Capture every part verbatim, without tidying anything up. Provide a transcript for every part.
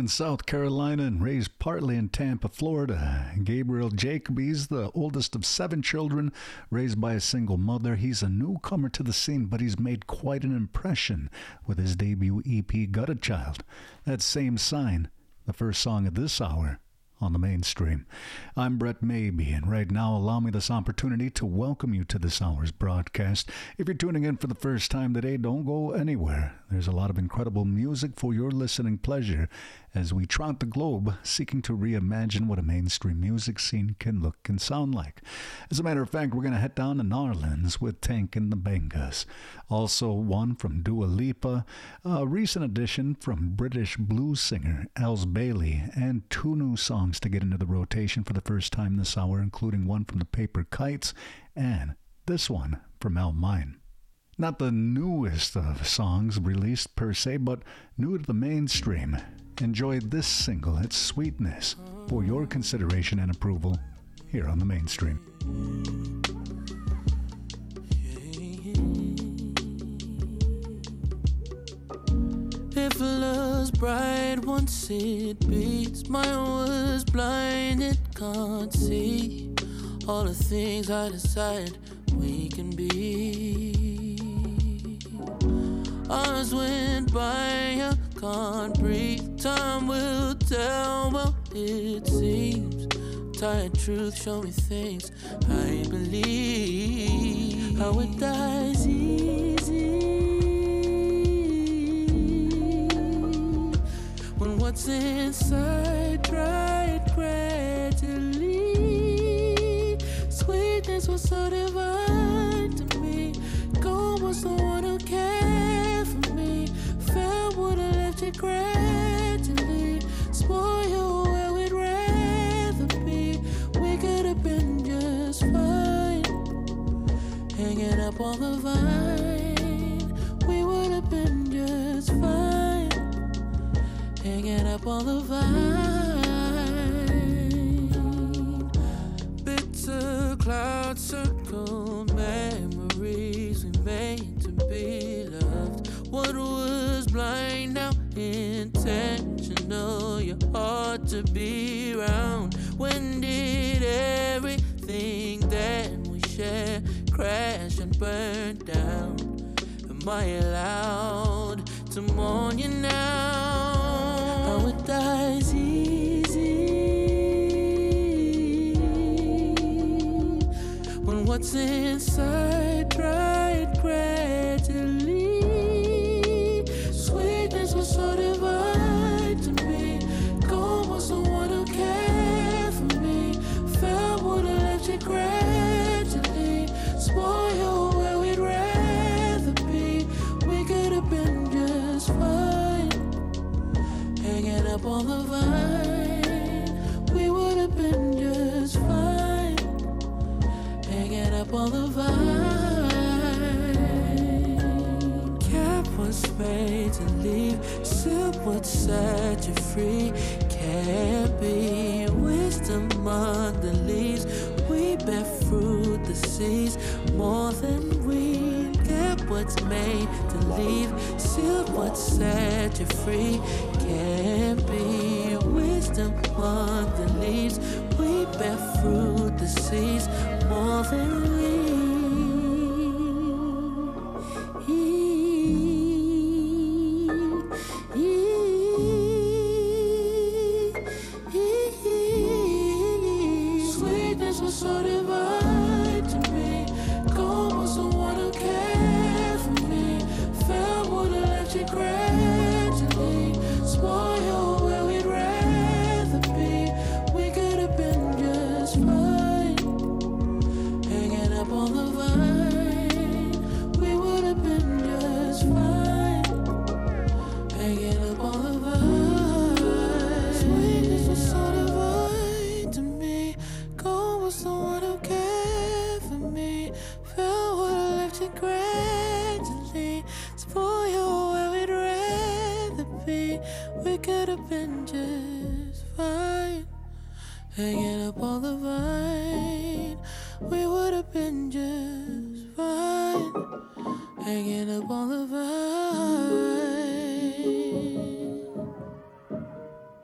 in South Carolina and raised partly in Tampa, Florida. Gabriel Jacoby's the oldest of seven children raised by a single mother. He's a newcomer to the scene, but he's made quite an impression with his debut E P, Gutter Child. That same sign, the first song of this hour on the mainstream. I'm Brett Maybe, and right now allow me this opportunity to welcome you to this hour's broadcast. If you're tuning in for the first time today, don't go anywhere. There's a lot of incredible music for your listening pleasure as we trot the globe seeking to reimagine what a mainstream music scene can look and sound like. As a matter of fact, we're going to head down to New Orleans with Tank and the Bangas. Also one from Dua Lipa, a recent addition from British blues singer Els Bailey, and two new songs to get into the rotation for the first time this hour, including one from the Paper Kites and this one from El Mine. Not the newest of songs released per se, but new to the mainstream. Enjoy this single, It's Sweetness, for your consideration and approval here on the mainstream. If love's bright once it beats, mine was blind, it can't see all the things I decide we can be. Hours went by, I can't breathe. Time will tell, well it seems. Tired truth, show me things I believe. How it dies easy when what's inside tried gradually. Sweetness was so divine to me. God was the one who cared for me. Felt would have left it gradually. Spoil where we'd rather be. We could have been just fine. Hanging up on the vine. We would have been just fine. Hanging up on the vine. Bitter clouds circle memories we made to be loved. What was blind now intentional. You're hard to be around. When did everything that we shared crash and burn down? Am I allowed to mourn you now? How it dies easy when what's inside tried gradually. Sweetness was so divine to me. God was the one who cared for me. Felt would have left it gradually. Spoil where we'd rather be. We could have been just fine. Hanging up on the vine. We would have been just fine. Hanging up on the vine. Cap was made to leave. Silk would set you free. Can't be wisdom among the leaves. We bear fruit the seas more than we. Cap what's made to leave. Silk would set you free. Can't be wisdom among the leaves. We bear fruit the seas more than we. Sweetness was so divine to me. God was the one who cared for me. Felt would have left you gradually. Spoil where we'd rather be. We could have been just fine. Hanging up on the vine. We would have been just fine. Hanging up on the vine. Sweetness was so divine to me. God was the one who cared for me. Felt would have left it gradually. Spoil where we'd rather be. We could have been just fine. Hanging up on the vine. We would have been just fine. Hanging up on the vine.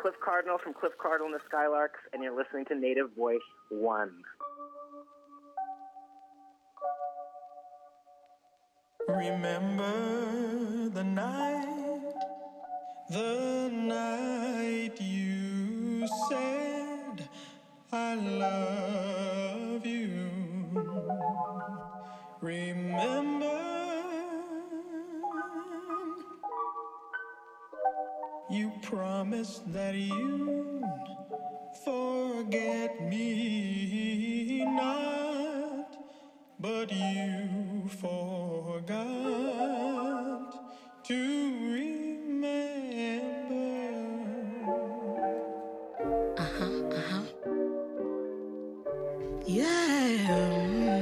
Cliff Cardinal from Cliff Cardinal and the Skylarks, and you're listening to Native Voice one. Remember the night, the night you said I love you. Remember you promised that you'd forget me not, but you forgot to remember. Uh-huh, uh-huh. Yeah.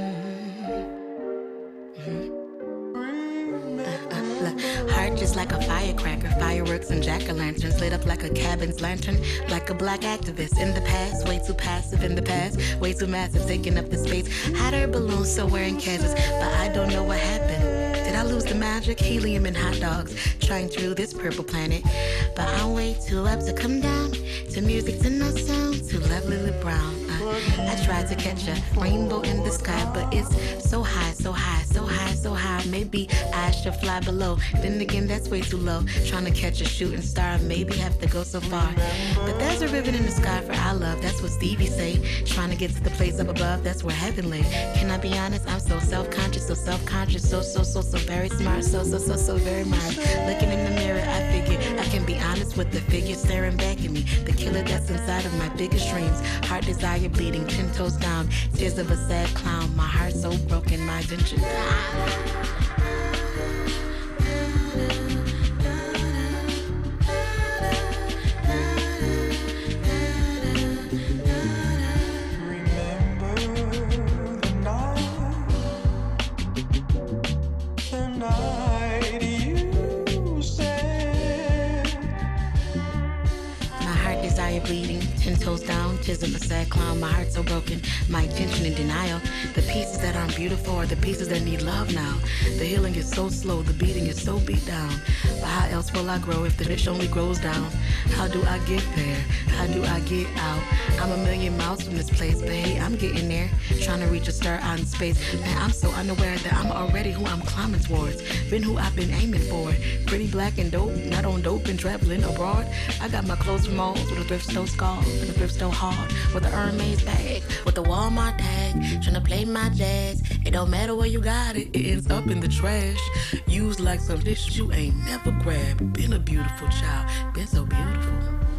Heart just like a firecracker, fireworks and jack-o'-lanterns lit up like a cabin's lantern, like a black activist in the past, way too passive in the past, way too massive, taking up the space. Hot air balloons somewhere in Kansas, but I don't know what happened. Did I lose the magic? Helium and hot dogs, trying through this purple planet. But I'm way too up to come down, to music, to no sound, to lovely Lily Brown. Uh, I tried to catch a rainbow in the sky, but it's so high, so high, so high, so high. Maybe I should fly below. Then again, that's way too low. Trying to catch a shooting star, maybe have to go so far. But there's a ribbon in the sky for our love, that's what Stevie say. Trying to get to the place up above, that's where heaven lay. Can I be honest? I'm so self-conscious, so self-conscious, so, so, so, so very smart, so, so, so, so very smart. Looking in the mirror, I figure I can be honest with the figure staring back at me. The killer that's inside of my biggest dreams. Heart desire bleeding, ten toes down. Tears of a sad clown. My heart so broken, my venture. Bleeding, ten toes down, tears of a sad clown, my heart so broken, my intention in denial. The pieces that aren't beautiful are the pieces that need love now. The healing is so slow, the beating is so beat down. But how else will I grow if the fish only grows down? How do I get there? How do I get out? I'm a million miles from this place, but hey, I'm getting there. Trying to reach a star out in space. Man, I'm so unaware that I'm already who I'm climbing towards. Been who I've been aiming for. Pretty black and dope, not on dope and traveling abroad. I got my clothes from malls with a thrift store scarf and a thrift store hard. With a Hermes bag, with a Walmart tag. Trying to play my jazz. It don't matter where you got it, it ends up in the trash. Used like some dish you ain't never grabbed. Been a beautiful child, been so beautiful.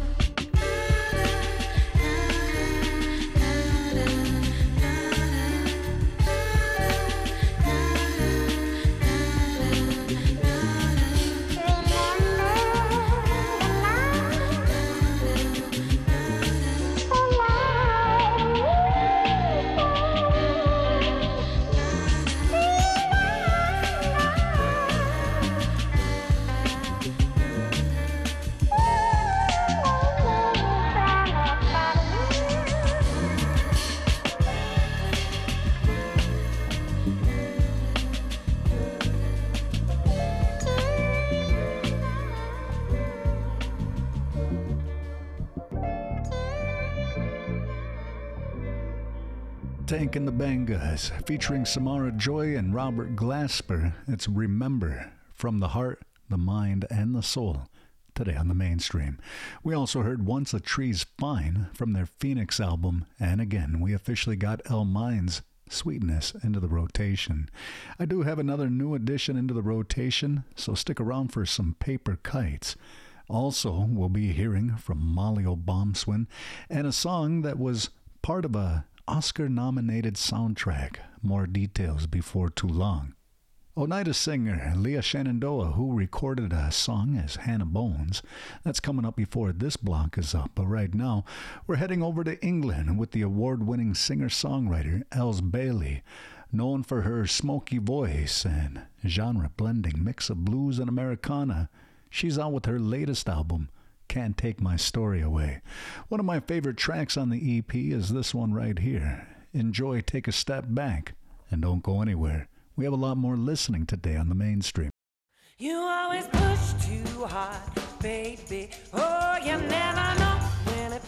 Tank and the Bangas, featuring Samara Joy and Robert Glasper. It's Remember, from the heart, the mind, and the soul, today on the mainstream. We also heard Once a Tree's Fine from their Phoenix album, and again, we officially got El Mind's Sweetness into the rotation. I do have another new addition into the rotation, so stick around for some Paper Kites. Also, we'll be hearing from Molly O'Bombswin, and a song that was part of a Oscar-nominated soundtrack. More details before too long. Oneida singer Leah Shenandoah, who recorded a song as Hannah Bones. That's coming up before this block is up. But right now, we're heading over to England with the award-winning singer-songwriter Els Bailey, known for her smoky voice and genre-blending mix of blues and Americana. She's out with her latest album, Can't Take My Story Away. One of my favorite tracks on the E P is this one right here. Enjoy, take a step back, and don't go anywhere. We have a lot more listening today on the mainstream. You always push too hard, baby. Oh, you never know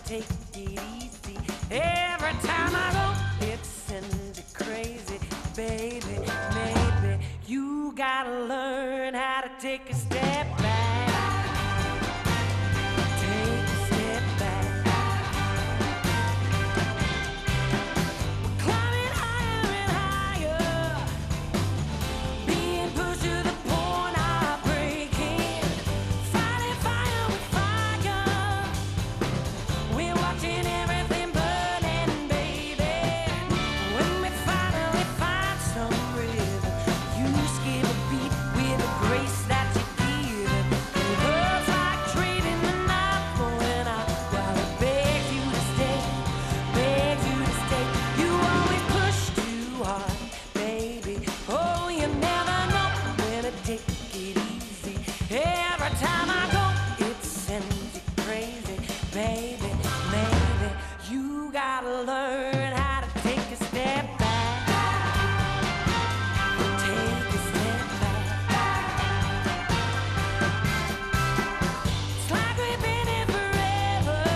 take it easy. Every time I go, it sends you crazy, baby. Maybe you gotta learn how to take a step back. Take a step back. We're climbing higher and higher, being pushed to the point of breaking. Fighting fire with fire. We're watching everything burning, baby. When we finally find some rhythm, you skip a beat with a grace that you give. It hurts like trading the night for an hour while it begs you to stay, begs you to stay. You always push too hard, baby. Oh, you never know when to take it easy. Every time I go, it sends you crazy, baby. Maybe you gotta learn how to take a step back. Take a step back. It's like we've been here forever,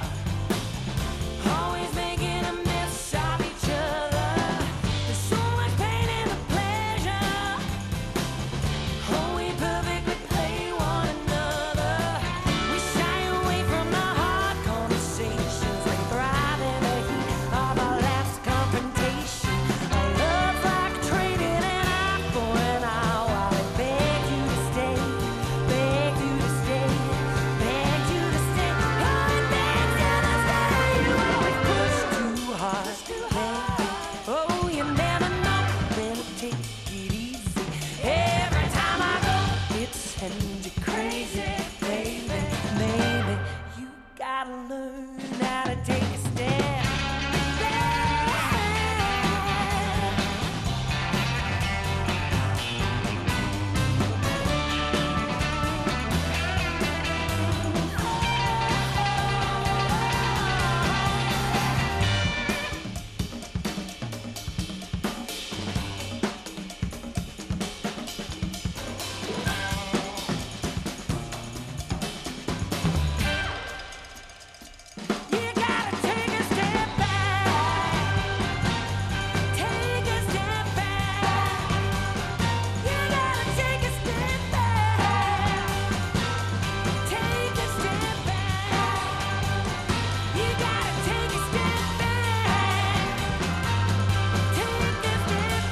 always making a mess of each other. There's so much pain in the pleasure. Oh, we perfectly play one another. We shy away from the hard conversations, like thrive in the heat of our last confrontation. Our love's like trading an eye for an eye while it begs you to stay, begs you to stay, begs you to stay. Oh, it begs you to stay. You always push too hard, baby. Oh, you never know when to take it easy. Every time I go, it sends you crazy, baby. Maybe you gotta learn how to take a step back. You gotta take a step back. Take a step back. You gotta take a step back. Take a step back. You gotta take a step back. Take a step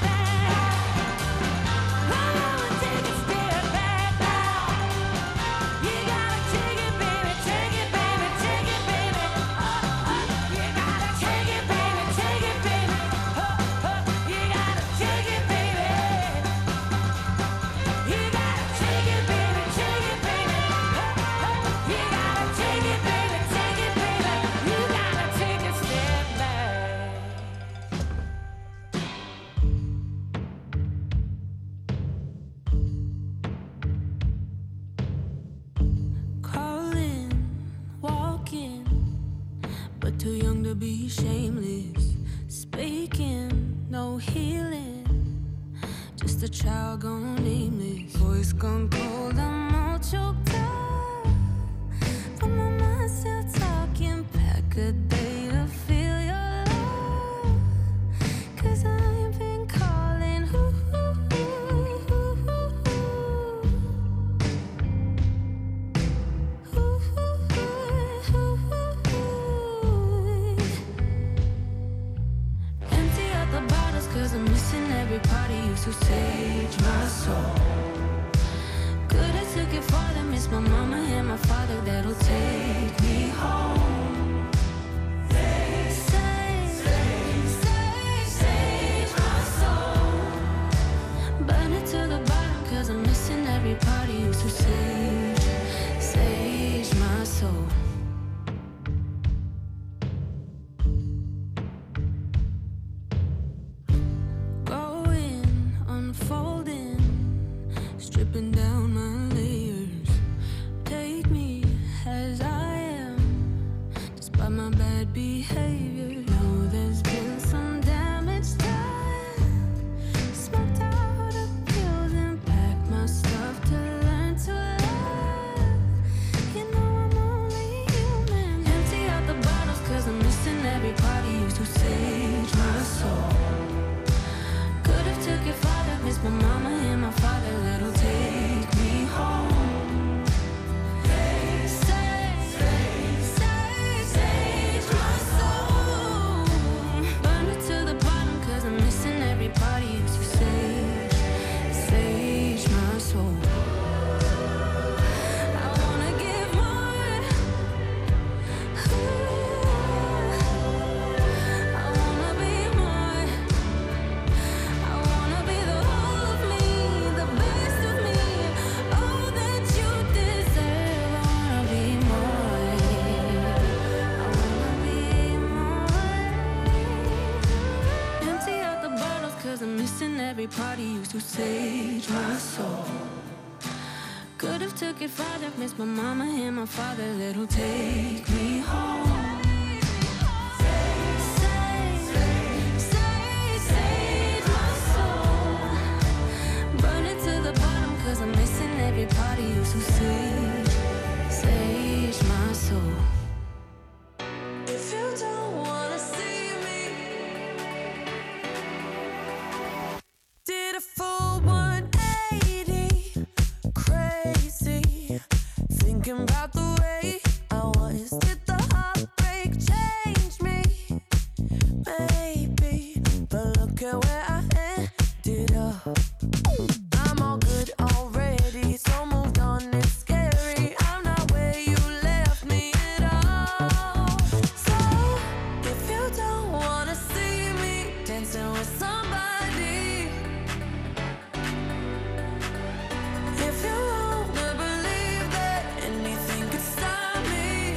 back. Oh, take a step back now. You gotta take it, baby. Take it, baby. Take it, baby. Oh, oh. You gotta take it, baby. Take it, baby. Oh, oh. You gotta take it, baby. You gotta take it, baby. Take it, baby. Oh, oh. You gotta take it, baby. Take it, baby. You gotta take a step back. Crawling, walking, but too young to be shameless. Speaking, no healing, just a child gone nameless. Voice gone cold, I'm all choked up, but my mind's still talking. Pack a day to feel your love, 'cause I've been calling. Ooh, ooh, ooh, ooh, empty out the bottles, 'cause I'm missing every part of you, so sage my soul. Could've took it farther, miss my mama and my father, that'll take me home. Sage, sage, sage, sage my soul. Burn it to the bottom, 'cause I'm missing every part of you, so sage, sage my soul. Going, unfolding, stripping down my layers. Take me as I am, despite my bad behavior. Know there's been some damage done. Smoked out a pills and packed my stuff to learn to love. You know I'm only human. Empty out the bottle. every part he used to sage my soul. Could have took it farther, missed my mama and my father that'll take me home. Save, save, save, save my soul. Burn it to the bottom, cause I'm missing every part he used to sage, sage my soul. If you don't wanna see me, did a full one eighty, crazy, thinking about the way I was. Did the heartbreak change me? Maybe, but look at where I ended up. I'm all good already, so moved on, it's scary. I'm not where you left me at all. So, if you don't wanna see me dancing with somebody, if you wanna believe that anything could stop me,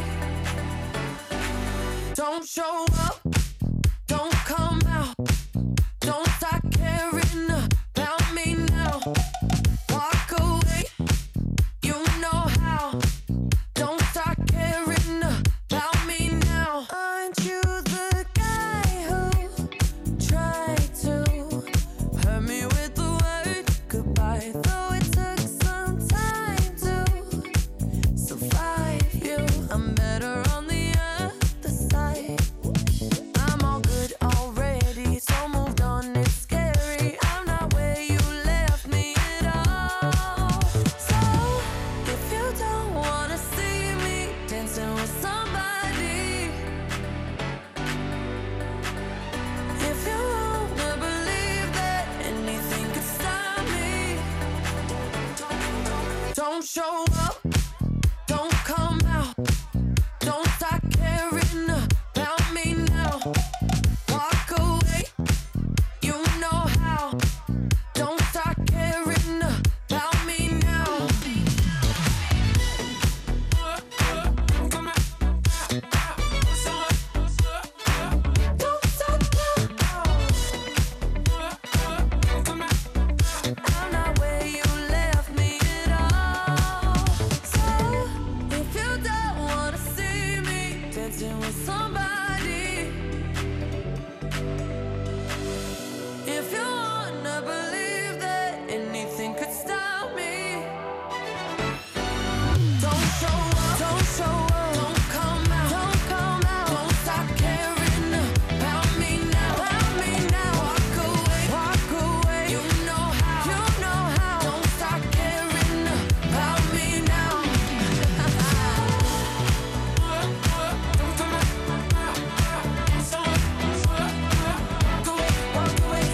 don't show up, don't come out, don't start caring about me now. Walk away, you know how. Don't start caring about me now. Aren't you the guy who tried to hurt me with the word goodbye? Though it took some time to survive you, I'm better on the other side. I'm all good already, so moved on, it's scary. I'm not where you left me at all. So, if you don't wanna see me dancing with somebody, if you wanna believe that anything could stop me, don't show up, don't come out, don't start caring about me now. Walk away, you know how. Don't start caring about me now. Don't stop now. I'm not where you left me at all. So, if you don't wanna see me dancing with somebody, if you wanna believe that anything could stop me, don't show up, don't show up, don't come out, don't come out, don't stop caring about me now, about me now. Walk away, walk away, you know how, you know how. Don't stop caring about me now. Walk away,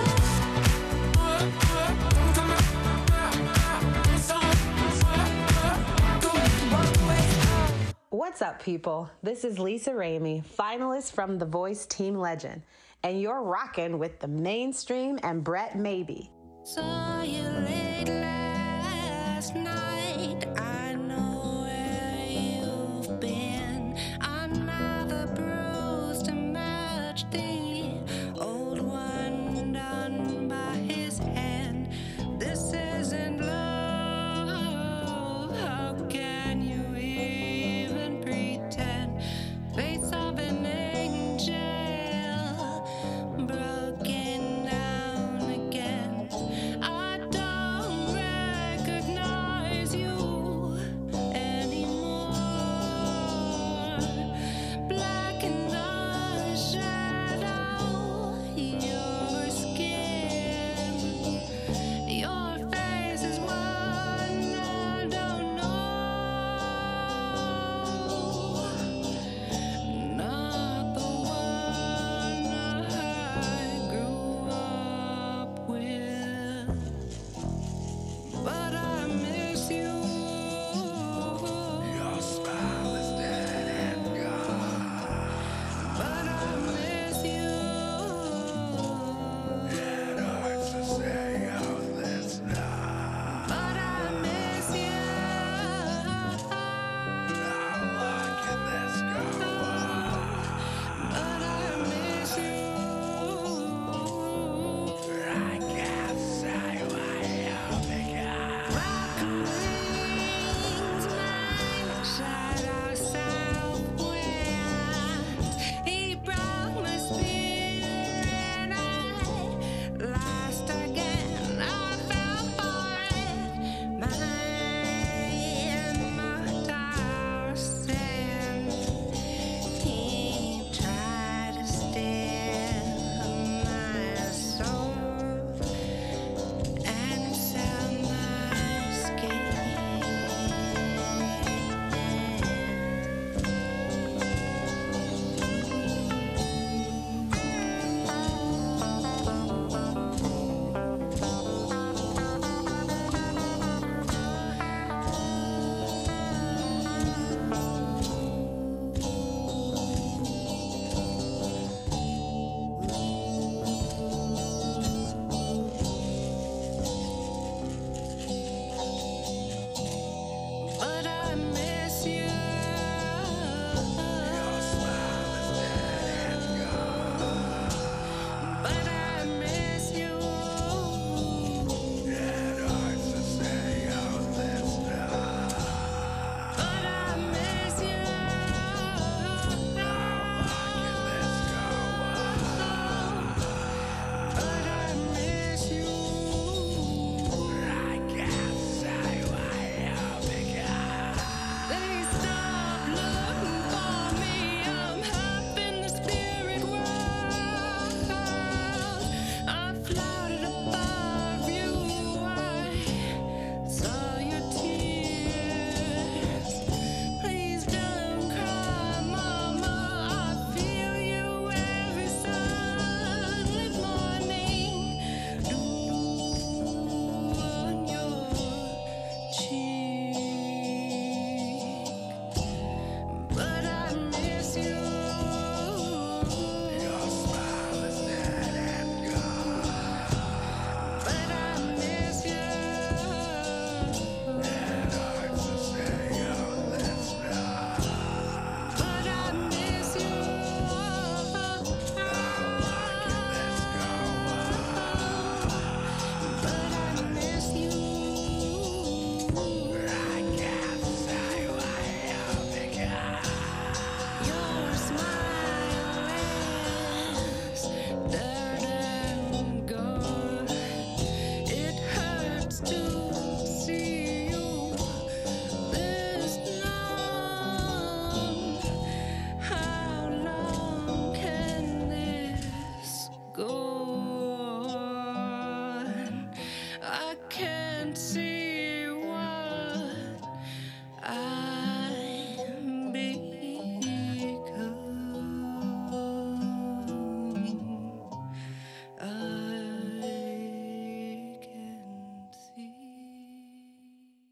walk away. What's up, people? This is Lisa Ramey, finalist from The Voice Team Legend, and you're rocking with the Mainstream and Brett Maybe. Saw you late last night.